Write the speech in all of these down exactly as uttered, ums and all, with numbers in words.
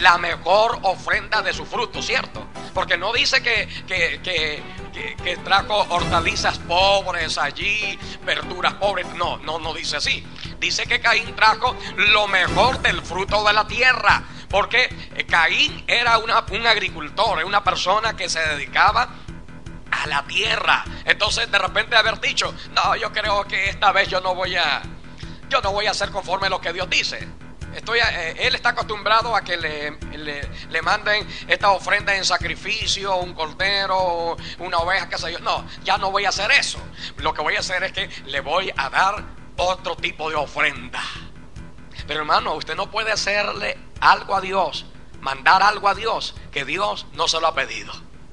la mejor ofrenda de su fruto, ¿cierto? Porque no dice que, que, que, que, que trajo hortalizas pobres allí, verduras pobres. No, no, no dice así. Dice que Caín trajo lo mejor del fruto de la tierra. Porque Caín era una, un agricultor, era una persona que se dedicaba a la tierra. Entonces de repente haber dicho: no, yo creo que esta vez yo no voy a Yo no voy a hacer conforme a lo que Dios dice. Estoy, eh, él está acostumbrado a que le, le, le manden esta ofrenda en sacrificio, un cordero, una oveja, qué sé yo. No, ya no voy a hacer eso. Lo que voy a hacer es que le voy a dar otro tipo de ofrenda. Pero hermano, usted no puede hacerle algo a Dios, mandar algo a Dios que Dios no se lo ha pedido.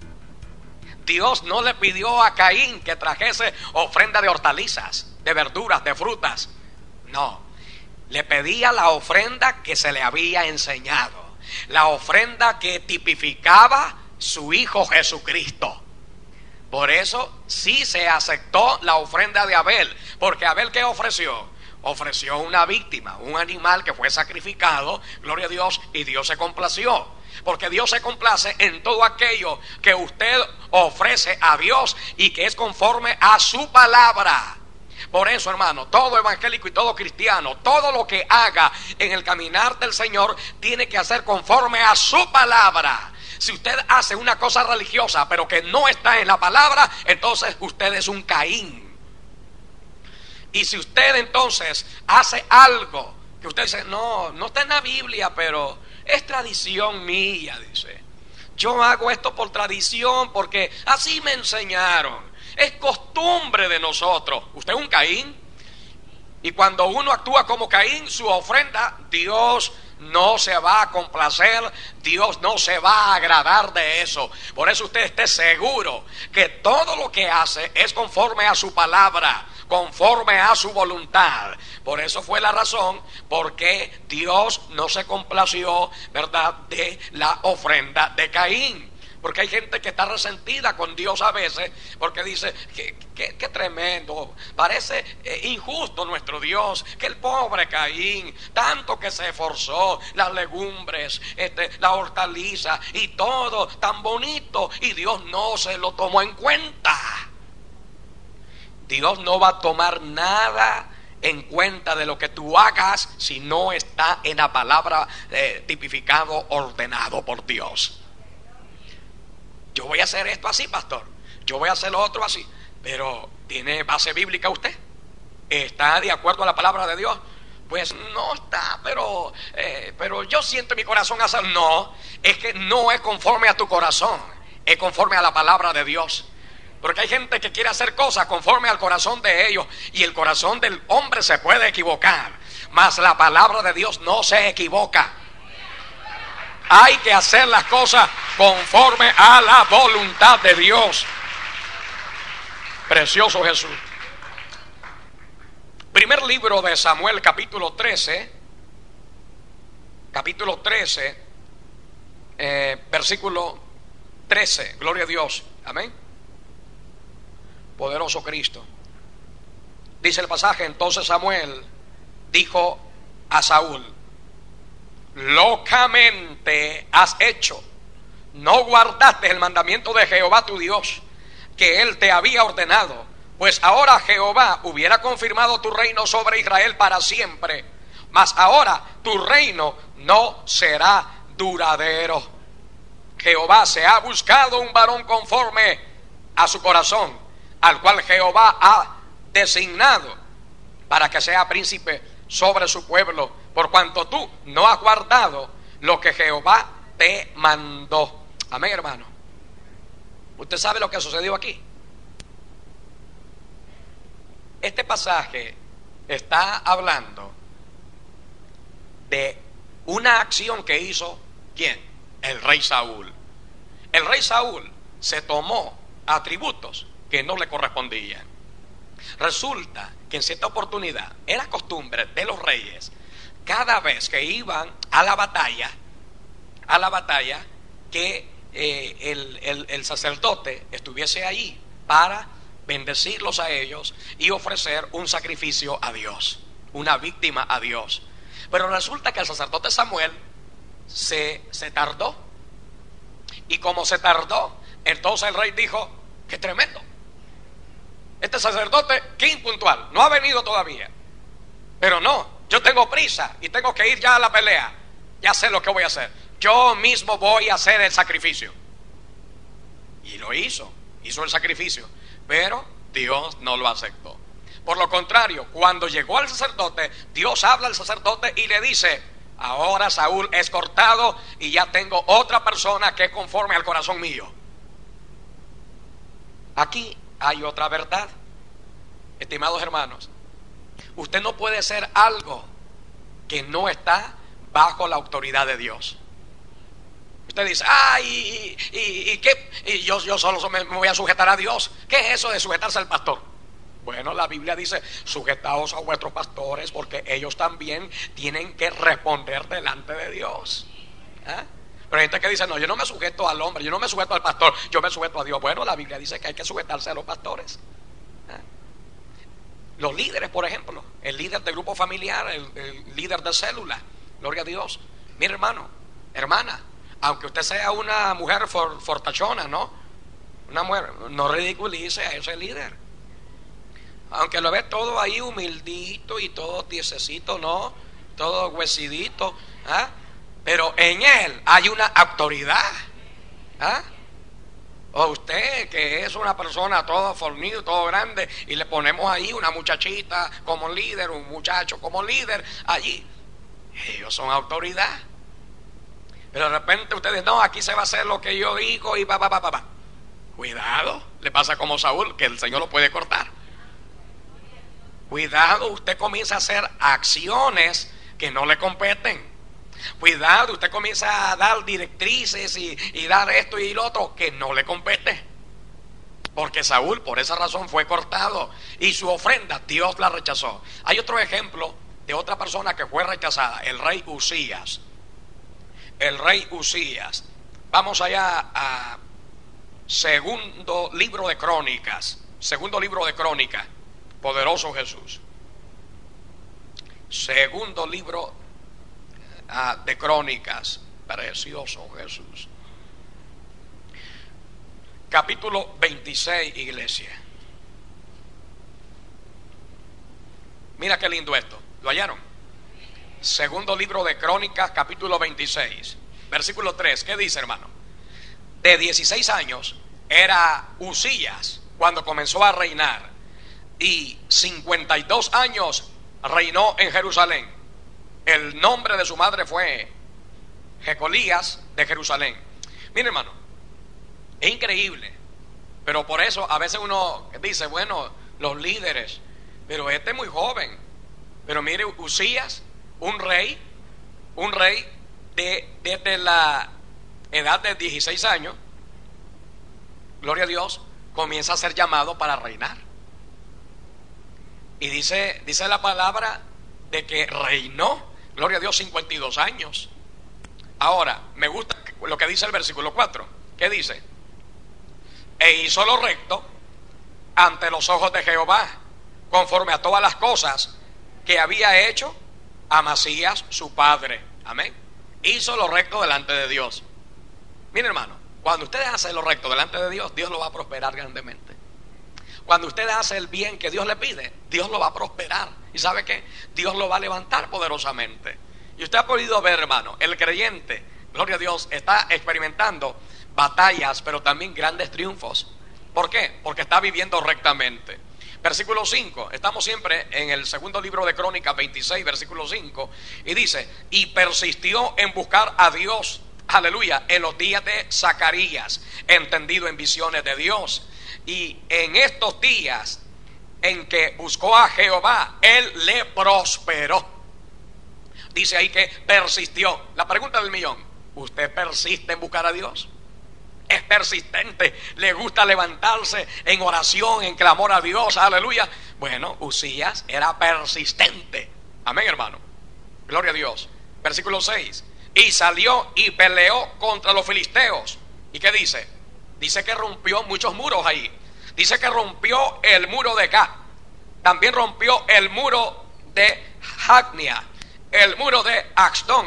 Dios no le pidió a Caín que trajese ofrenda de hortalizas, de verduras, de frutas. No, le pedía la ofrenda que se le había enseñado, la ofrenda que tipificaba su Hijo Jesucristo. Por eso sí se aceptó la ofrenda de Abel, porque Abel, ¿qué ofreció? Ofreció una víctima, un animal que fue sacrificado, gloria a Dios, y Dios se complació. Porque Dios se complace en todo aquello que usted ofrece a Dios y que es conforme a su palabra. Por eso, hermano, todo evangélico y todo cristiano, todo lo que haga en el caminar del Señor, tiene que hacer conforme a su palabra. Si usted hace una cosa religiosa pero que no está en la palabra, entonces usted es un Caín. Y si usted entonces hace algo que usted dice: no, no está en la Biblia, pero es tradición mía, dice, yo hago esto por tradición, porque así me enseñaron, es costumbre de nosotros. Usted es un Caín. Y cuando uno actúa como Caín, su ofrenda, Dios no se va a complacer, Dios no se va a agradar de eso. Por eso usted esté seguro que todo lo que hace es conforme a su palabra, conforme a su voluntad. Por eso fue la razón por qué Dios no se complació, ¿verdad?, de la ofrenda de Caín. Porque hay gente que está resentida con Dios a veces, porque dice: qué, qué, qué tremendo, parece eh, injusto nuestro Dios, que el pobre Caín, tanto que se esforzó, las legumbres, este, la hortaliza y todo tan bonito, y Dios no se lo tomó en cuenta. Dios no va a tomar nada en cuenta de lo que tú hagas si no está en la palabra eh, tipificado, ordenado por Dios. Yo voy a hacer esto así, pastor, yo voy a hacer lo otro así, pero ¿tiene base bíblica usted? ¿Está de acuerdo a la palabra de Dios? Pues no está, pero, eh, pero yo siento en mi corazón hacer. No, es que no es conforme a tu corazón, es conforme a la palabra de Dios. Porque hay gente que quiere hacer cosas conforme al corazón de ellos, y el corazón del hombre se puede equivocar, mas la palabra de Dios no se equivoca. Hay que hacer las cosas conforme a la voluntad de Dios. Precioso Jesús. Primer libro de Samuel, capítulo trece. Capítulo trece, eh, versículo trece. Gloria a Dios. Amén. Poderoso Cristo. Dice el pasaje: entonces Samuel dijo a Saúl: locamente has hecho, no guardaste el mandamiento de Jehová tu Dios, que él te había ordenado, pues ahora Jehová hubiera confirmado tu reino sobre Israel para siempre, mas ahora tu reino no será duradero. Jehová se ha buscado un varón conforme a su corazón, al cual Jehová ha designado para que sea príncipe sobre su pueblo, por cuanto tú no has guardado lo que Jehová te mandó. Amén, hermano. ¿Usted sabe lo que sucedió aquí? Este pasaje está hablando de una acción que hizo ¿quién? El rey Saúl. El rey Saúl se tomó atributos que no le correspondían. Resulta que en cierta oportunidad era costumbre de los reyes, cada vez que iban a la batalla, a la batalla, que eh, el, el, el sacerdote estuviese ahí para bendecirlos a ellos y ofrecer un sacrificio a Dios, una víctima a Dios. Pero resulta que el sacerdote Samuel se, se tardó. Y como se tardó, entonces el rey dijo: qué tremendo, este sacerdote, qué impuntual, no ha venido todavía. Pero no, yo tengo prisa y tengo que ir ya a la pelea. Ya sé lo que voy a hacer, yo mismo voy a hacer el sacrificio. Y lo hizo, hizo el sacrificio, pero Dios no lo aceptó. Por lo contrario, cuando llegó al sacerdote, Dios habla al sacerdote y le dice: ahora Saúl es cortado y ya tengo otra persona que es conforme al corazón mío. Aquí hay otra verdad, estimados hermanos. Usted no puede ser algo que no está bajo la autoridad de Dios. Usted dice: ay, y, y, y qué, y yo, yo solo me, me voy a sujetar a Dios. ¿Qué es eso de sujetarse al pastor? Bueno, la Biblia dice: sujetaos a vuestros pastores, porque ellos también tienen que responder delante de Dios. ¿Eh? Pero hay gente que dice: no, yo no me sujeto al hombre, yo no me sujeto al pastor, yo me sujeto a Dios. Bueno, la Biblia dice que hay que sujetarse a los pastores. ¿Eh? Los líderes, por ejemplo, el líder del grupo familiar, el, el líder de célula, gloria a Dios. Mire, hermano, hermana, aunque usted sea una mujer for, fortachona, ¿no? Una mujer, no ridiculice a ese líder. Aunque lo ve todo ahí humildito y todo tiesecito, ¿no? Todo huesidito, ¿ah? Pero en él hay una autoridad, ¿ah? O usted, que es una persona todo fornido, todo grande, y le ponemos ahí una muchachita como líder, un muchacho como líder allí, ellos son autoridad. Pero de repente ustedes: no, aquí se va a hacer lo que yo digo y va, va, va, va, va. Cuidado, le pasa como Saúl, que el Señor lo puede cortar. Cuidado, usted comienza a hacer acciones que no le competen. Cuidado, usted comienza a dar directrices y, y dar esto y lo otro que no le compete. Porque Saúl por esa razón fue cortado y su ofrenda Dios la rechazó. Hay otro ejemplo de otra persona que fue rechazada, el rey Usías. El rey Usías. Vamos allá a segundo libro de Crónicas. Segundo libro de Crónicas. Poderoso Jesús. Segundo libro uh, de Crónicas. Precioso Jesús. Capítulo veintiséis, iglesia. Mira qué lindo esto. ¿Lo hallaron? Segundo libro de Crónicas, capítulo veintiséis, versículo tres. ¿Qué dice, hermano? De dieciséis años era Usías cuando comenzó a reinar, y cincuenta y dos años reinó en Jerusalén. El nombre de su madre fue Jecolías de Jerusalén. Mire, hermano, es increíble, pero por eso a veces uno dice: bueno, los líderes, pero este es muy joven. Pero mire, Usías, un rey, un rey de, desde la edad de dieciséis años, gloria a Dios, comienza a ser llamado para reinar. Y dice, dice la palabra de que reinó, gloria a Dios, cincuenta y dos años. Ahora, me gusta lo que dice el versículo cuatro. ¿Qué dice? E hizo lo recto ante los ojos de Jehová, conforme a todas las cosas que había hecho Amasías su padre. Amén. Hizo lo recto delante de Dios. Mire, hermano, cuando usted hace lo recto delante de Dios, Dios lo va a prosperar grandemente. Cuando usted hace el bien que Dios le pide, Dios lo va a prosperar. ¿Y sabe qué? Dios lo va a levantar poderosamente. Y usted ha podido ver, hermano, el creyente, gloria a Dios, está experimentando batallas, pero también grandes triunfos. ¿Por qué? Porque está viviendo rectamente. Versículo cinco, estamos siempre en el segundo libro de Crónicas veintiséis, versículo cinco, y dice: y persistió en buscar a Dios, aleluya, en los días de Zacarías, entendido en visiones de Dios. Y en estos días en que buscó a Jehová, Él le prosperó. Dice ahí que persistió. La pregunta del millón: ¿usted persiste en buscar a Dios? Es persistente, le gusta levantarse en oración, en clamor a Dios, aleluya. Bueno, Usías era persistente. Amén, hermano. Gloria a Dios. Versículo seis. Y salió y peleó contra los filisteos. ¿Y qué dice? Dice que rompió muchos muros ahí. Dice que rompió el muro de Gat. También rompió el muro de Jacnia, el muro de Axtón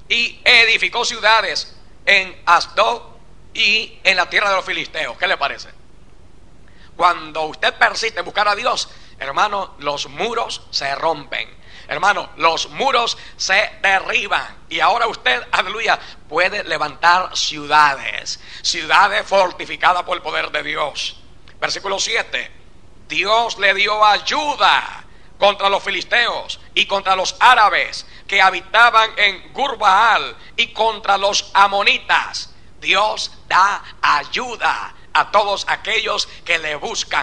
y edificó ciudades en Asdod y en la tierra de los filisteos. ¿Qué le parece? Cuando usted persiste en buscar a Dios, hermano, los muros se rompen. Hermano, los muros se derriban. Y ahora usted, aleluya, puede levantar ciudades. Ciudades fortificadas por el poder de Dios. Versículo siete. Dios le dio ayuda contra los filisteos y contra los árabes que habitaban en Gurbaal y contra los amonitas. Dios da ayuda a todos aquellos que le buscan,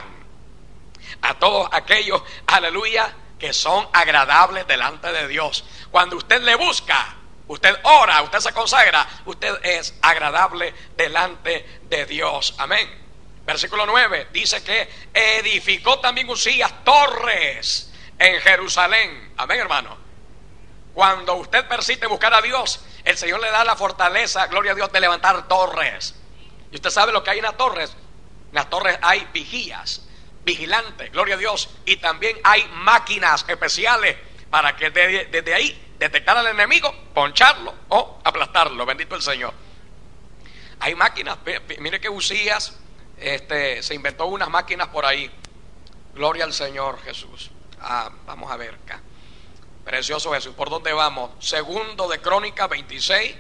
a todos aquellos, aleluya, que son agradables delante de Dios. Cuando usted le busca, usted ora, usted se consagra, usted es agradable delante de Dios. Amén. Versículo nueve dice que edificó también Uzías torres en Jerusalén. Amén, hermano. Cuando usted persiste en buscar a Dios, el Señor le da la fortaleza, gloria a Dios, de levantar torres. Y usted sabe lo que hay en las torres. En las torres hay vigías, vigilantes, gloria a Dios. Y también hay máquinas especiales para que desde, desde ahí detectar al enemigo, poncharlo o aplastarlo. Bendito el Señor. Hay máquinas. Mire que Uzías este, se inventó unas máquinas por ahí. Gloria al Señor Jesús. Ah, vamos a ver acá. Precioso Jesús. ¿Por dónde vamos? Segundo de Crónicas veintiséis,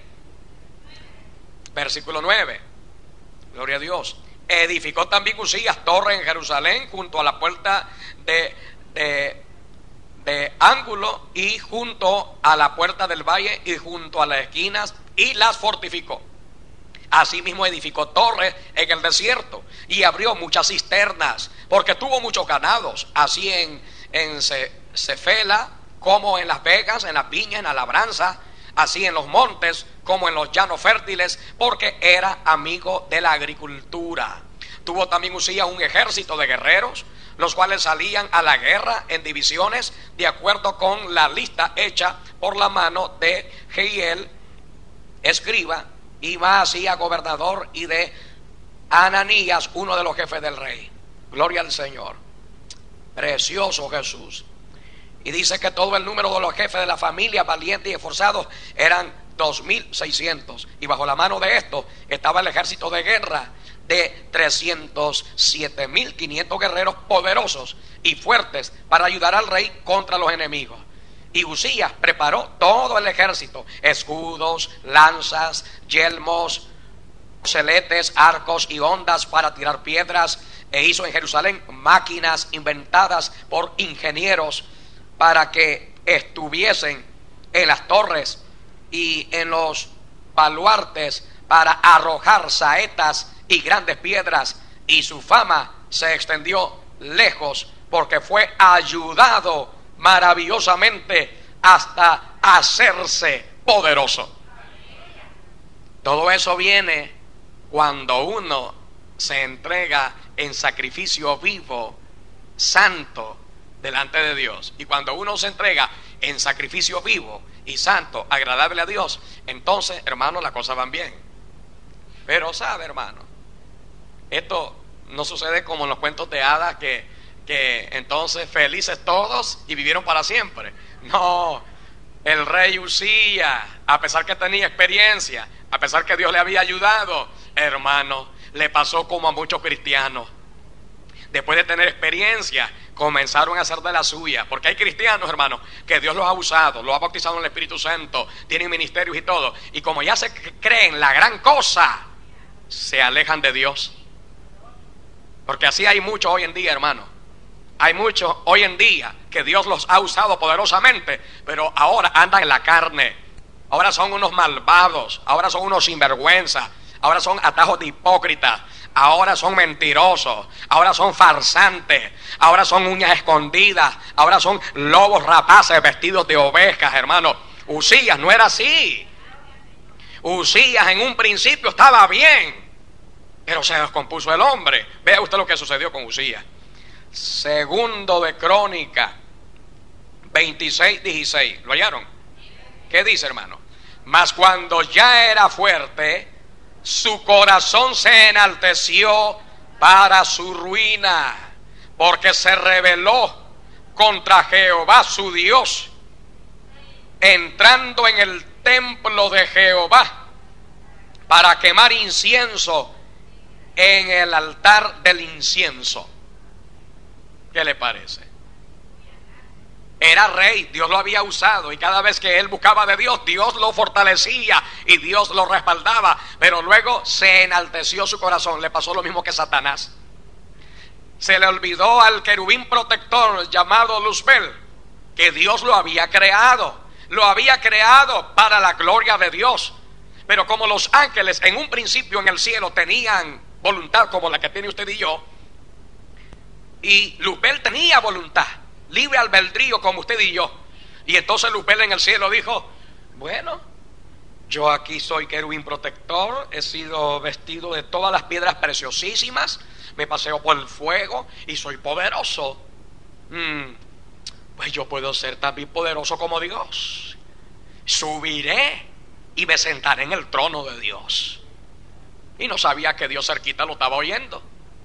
versículo nueve. Gloria a Dios. Edificó también Uzías torre en Jerusalén junto a la puerta de, de, de ángulo y junto a la puerta del valle y junto a las esquinas, y las fortificó. Asimismo edificó torres en el desierto y abrió muchas cisternas, porque tuvo muchos ganados, así en, en Cefela como en Las Vegas, en las viñas, en la labranza, así en los montes como en los llanos fértiles, porque era amigo de la agricultura. Tuvo también Uzías un ejército de guerreros, los cuales salían a la guerra en divisiones de acuerdo con la lista hecha por la mano de Jehiel, escriba, y Maasías, gobernador, y de Ananías, uno de los jefes del rey. Gloria al Señor. Precioso Jesús. Y dice que todo el número de los jefes de la familia, valientes y esforzados, eran dos mil seiscientos. Y bajo la mano de estos estaba el ejército de guerra de trescientos siete mil quinientos guerreros poderosos y fuertes para ayudar al rey contra los enemigos. Y Uzías preparó todo el ejército: escudos, lanzas, yelmos, celetes, arcos y hondas para tirar piedras. E hizo en Jerusalén máquinas inventadas por ingenieros para que estuviesen en las torres y en los baluartes para arrojar saetas y grandes piedras. Y su fama se extendió lejos, porque fue ayudado maravillosamente hasta hacerse poderoso. Todo eso viene cuando uno se entrega en sacrificio vivo, santo, delante de Dios. Y cuando uno se entrega en sacrificio vivo y santo, agradable a Dios, entonces, hermano, las cosas van bien. Pero sabe, hermano, esto no sucede como en los cuentos de hadas, que, que entonces felices todos y vivieron para siempre. No, el rey Uzías, a pesar que tenía experiencia, a pesar que Dios le había ayudado, hermano, le pasó como a muchos cristianos. Después de tener experiencia, comenzaron a hacer de la suya. Porque hay cristianos, hermanos, que Dios los ha usado, los ha bautizado en el Espíritu Santo, tienen ministerios y todo, y como ya se creen la gran cosa, se alejan de Dios. Porque así hay muchos hoy en día, hermano. Hay muchos hoy en día que Dios los ha usado poderosamente, pero ahora andan en la carne. Ahora son unos malvados, ahora son unos sinvergüenza, ahora son atajos de hipócritas, ahora son mentirosos, ahora son farsantes, ahora son uñas escondidas, ahora son lobos rapaces vestidos de ovejas, hermano. Uzías no era así. Uzías en un principio estaba bien, pero se descompuso el hombre. Vea usted lo que sucedió con Uzías. Segundo de Crónica veintiséis, dieciséis. ¿Lo hallaron? ¿Qué dice, hermano? Mas cuando ya era fuerte, su corazón se enalteció para su ruina, porque se rebeló contra Jehová su Dios, entrando en el templo de Jehová para quemar incienso en el altar del incienso. ¿Qué le parece? Era rey, Dios lo había usado, y cada vez que él buscaba de Dios, Dios lo fortalecía y Dios lo respaldaba. Pero luego se enalteció su corazón. Le pasó lo mismo que Satanás. Se le olvidó al querubín protector llamado Luzbel que Dios lo había creado. Lo había creado para la gloria de Dios. Pero como los ángeles en un principio en el cielo tenían voluntad como la que tiene usted y yo, y Luzbel tenía voluntad, libre albedrío como usted y yo, y entonces Luzbel en el cielo dijo: bueno, yo aquí soy querubín protector, he sido vestido de todas las piedras preciosísimas, me paseo por el fuego y soy poderoso. Mm, pues yo puedo ser también poderoso como Dios. Subiré y me sentaré en el trono de Dios. Y no sabía que Dios cerquita lo estaba oyendo.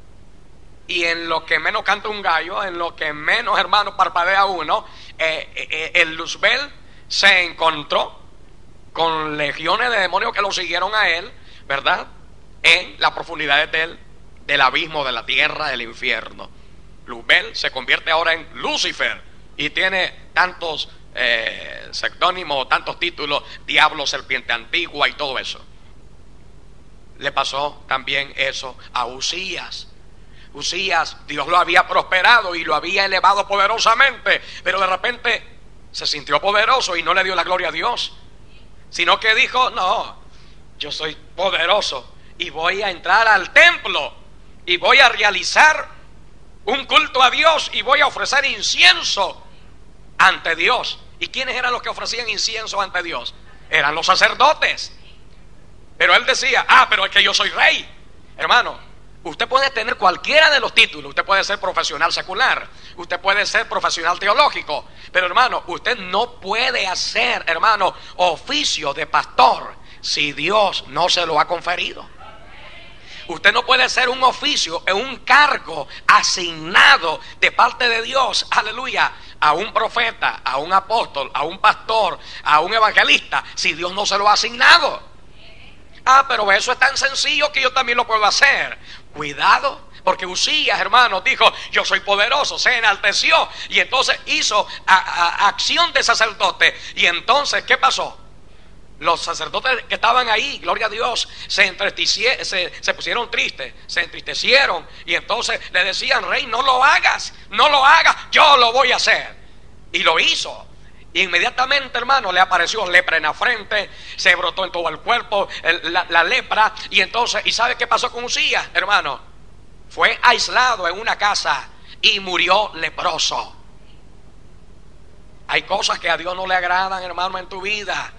Y en lo que menos canta un gallo, en lo que menos, hermano, parpadea uno, eh, eh, el Luzbel se encontró con legiones de demonios que lo siguieron a él, ¿verdad? En las profundidades del, del abismo, de la tierra, del infierno. Luzbel se convierte ahora en Lucifer y tiene tantos eh, seudónimos, tantos títulos: diablo, serpiente antigua y todo eso. Le pasó también eso a Usías. Usías, Dios lo había prosperado y lo había elevado poderosamente, pero de repente se sintió poderoso y no le dio la gloria a Dios, sino que dijo: no, yo soy poderoso y voy a entrar al templo y voy a realizar un culto a Dios y voy a ofrecer incienso ante Dios. ¿Y quiénes eran los que ofrecían incienso ante Dios? Eran los sacerdotes. Pero él decía: ah, pero es que yo soy rey. Hermano, usted puede tener cualquiera de los títulos. Usted puede ser profesional secular, usted puede ser profesional teológico, pero hermano, usted no puede hacer, hermano, oficio de pastor si Dios no se lo ha conferido. Usted no puede ser un oficio, un cargo asignado de parte de Dios, aleluya, a un profeta, a un apóstol, a un pastor, a un evangelista, si Dios no se lo ha asignado. Ah, pero eso es tan sencillo que yo también lo puedo hacer. Cuidado, porque Usías, hermano, dijo: yo soy poderoso, se enalteció y entonces hizo a, a, acción de sacerdote. Y entonces, ¿qué pasó? Los sacerdotes que estaban ahí, gloria a Dios, se, se, se pusieron tristes, se entristecieron y entonces le decían: rey, no lo hagas, no lo hagas, yo lo voy a hacer. Y lo hizo. Y inmediatamente, hermano, le apareció lepra en la frente, se brotó en todo el cuerpo el, la, la lepra. Y entonces, ¿y sabe qué pasó con Usías, hermano? Fue aislado en una casa y murió leproso. Hay cosas que a Dios no le agradan, hermano, en tu vida.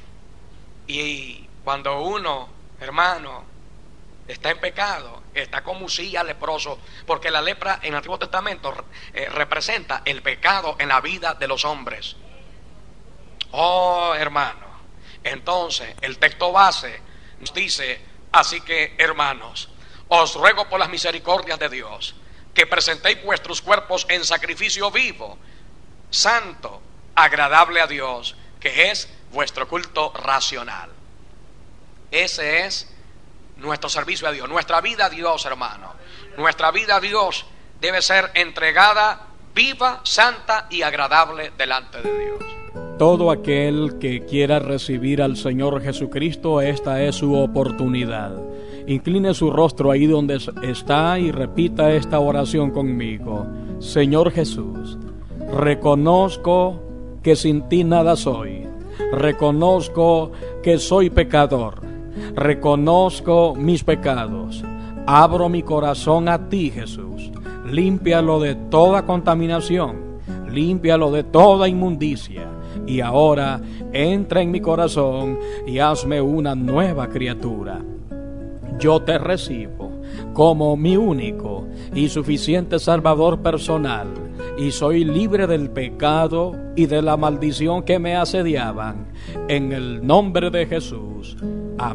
Y cuando uno, hermano, está en pecado, está como Usías leproso, porque la lepra en el Antiguo Testamento eh, representa el pecado en la vida de los hombres. Oh, hermano, entonces el texto base nos dice: así que, hermanos, os ruego por las misericordias de Dios que presentéis vuestros cuerpos en sacrificio vivo, santo, agradable a Dios, que es vuestro culto racional. Ese es nuestro servicio a Dios, nuestra vida a Dios, hermano. Nuestra vida a Dios debe ser entregada, viva, santa y agradable delante de Dios. Todo aquel que quiera recibir al Señor Jesucristo, esta es su oportunidad. Incline su rostro ahí donde está y repita esta oración conmigo. Señor Jesús, reconozco que sin ti nada soy. Reconozco que soy pecador. Reconozco mis pecados. Abro mi corazón a ti, Jesús. Límpialo de toda contaminación. Límpialo de toda inmundicia. Y ahora entra en mi corazón y hazme una nueva criatura. Yo te recibo como mi único y suficiente Salvador personal, y soy libre del pecado y de la maldición que me asediaban. En el nombre de Jesús.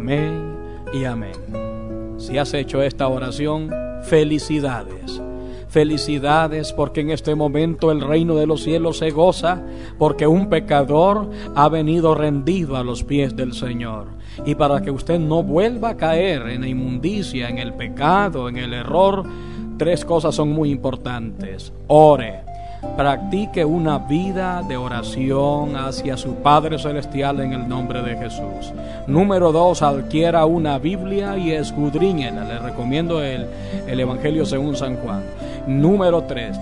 Amén y amén. Si has hecho esta oración, felicidades. Felicidades, porque en este momento el reino de los cielos se goza, porque un pecador ha venido rendido a los pies del Señor. Y para que usted no vuelva a caer en la inmundicia, en el pecado, en el error, tres cosas son muy importantes. Ore, practique una vida de oración hacia su Padre Celestial en el nombre de Jesús. Número dos, adquiera una Biblia y escudriñela. Le recomiendo el, el Evangelio según San Juan. Número tres,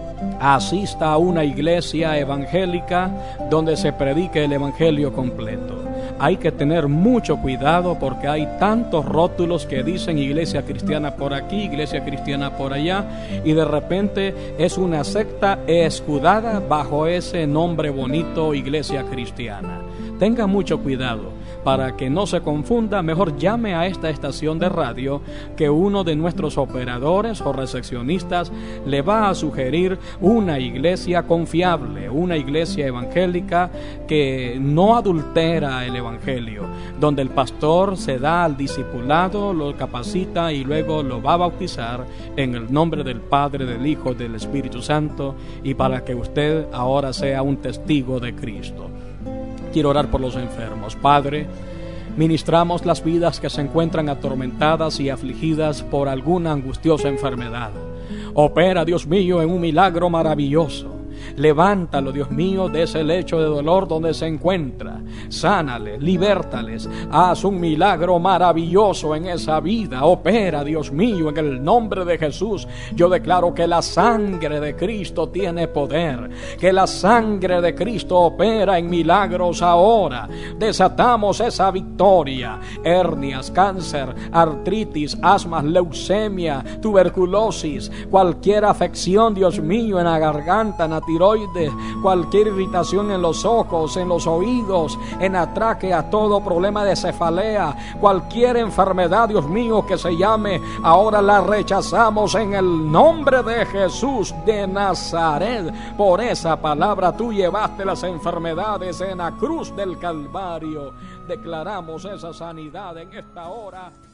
asista a una iglesia evangélica donde se predique el Evangelio completo. Hay que tener mucho cuidado porque hay tantos rótulos que dicen iglesia cristiana por aquí, iglesia cristiana por allá, y de repente es una secta escudada bajo ese nombre bonito, iglesia cristiana. Tenga mucho cuidado. Para que no se confunda, mejor llame a esta estación de radio, que uno de nuestros operadores o recepcionistas le va a sugerir una iglesia confiable, una iglesia evangélica que no adultera el evangelio, donde el pastor se da al discipulado, lo capacita y luego lo va a bautizar en el nombre del Padre, del Hijo y del Espíritu Santo, y para que usted ahora sea un testigo de Cristo. Quiero orar por los enfermos. Padre, ministramos las vidas que se encuentran atormentadas y afligidas por alguna angustiosa enfermedad. Opera, Dios mío, en un milagro maravilloso. Levántalo, Dios mío, de ese lecho de dolor donde se encuentra. Sánale, libértales. Haz un milagro maravilloso en esa vida. Opera, Dios mío, en el nombre de Jesús. Yo declaro que la sangre de Cristo tiene poder, que la sangre de Cristo opera en milagros ahora. Desatamos esa victoria. Hernias, cáncer, artritis, asmas, leucemia, tuberculosis, cualquier afección, Dios mío, en la garganta, en la tiroides, cualquier irritación en los ojos, en los oídos, en la tráquea, todo problema de cefalea, cualquier enfermedad, Dios mío, que se llame, ahora la rechazamos en el nombre de Jesús de Nazaret. Por esa palabra tú llevaste las enfermedades en la cruz del Calvario. Declaramos esa sanidad en esta hora.